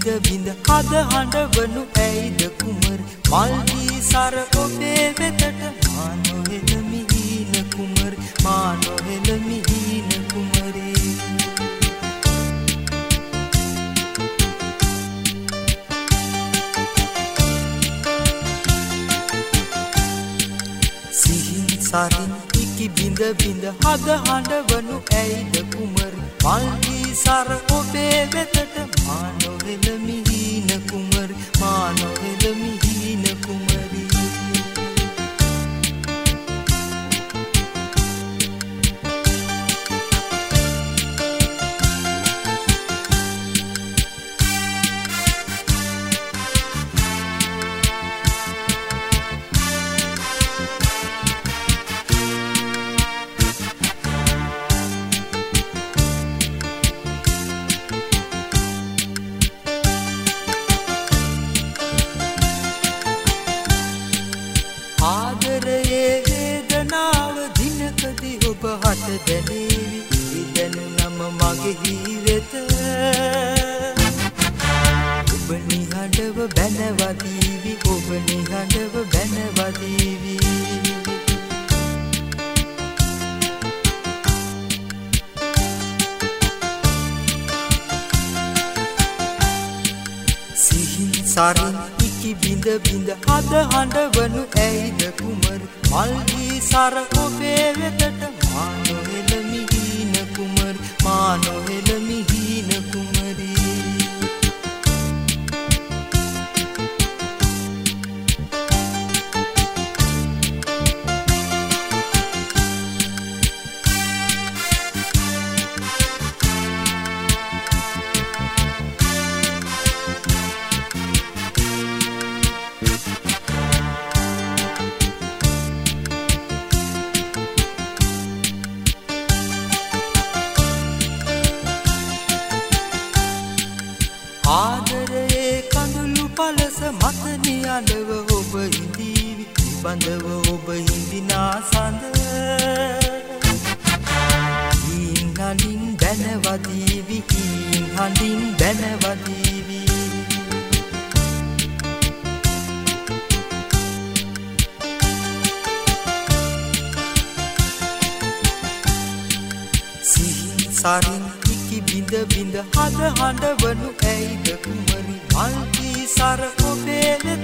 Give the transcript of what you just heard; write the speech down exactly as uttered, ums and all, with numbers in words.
බිඳ බිඳ හද හඬවනු ඇයිද කුමරි මල්දී සර ඔබේ වෙතට මා නොහෙල මිහින කුමරි මා නොහෙල මිහින කුමරි සිහින් සරින් ඉකි බිඳ බිඳ හද හඬවනු ඇයිද කුමරි මල්දී සර ඔබේ වෙතට මා නොහෙල මිහින කුමරි මා නොහෙල මිහින කුමරි ආදරයේ වේදනාව දිනකදී ඔබ හට දැනේවි ඉදනු නම මගේ වෙත ඔබ නිහඬව බැනවදීවි ඔබ නිහඬව බැනවදීවි සිහින් සරින් ඉකි බිඳ බිඳ හද හඬවනු ඇයිද කුමරි මල්දී සර ඔබේ වෙතට මා නොහෙල මිහින කුමරි මා නොහෙල මිහින කුමරි ආදරයේ කඳුළු පලස මත නියඬව ඔබ හිඳීවි නිබඳව ඔබ හිඳිනා සඳ හීන් හඬින් බැනවදීවි හීන් හඬින් බැනවදීවි සිහින් සරින් ඉකි බිඳ බිඳ හද හඬවනු ඇයිද කුමරි මල්දී සර ඔබේ වෙත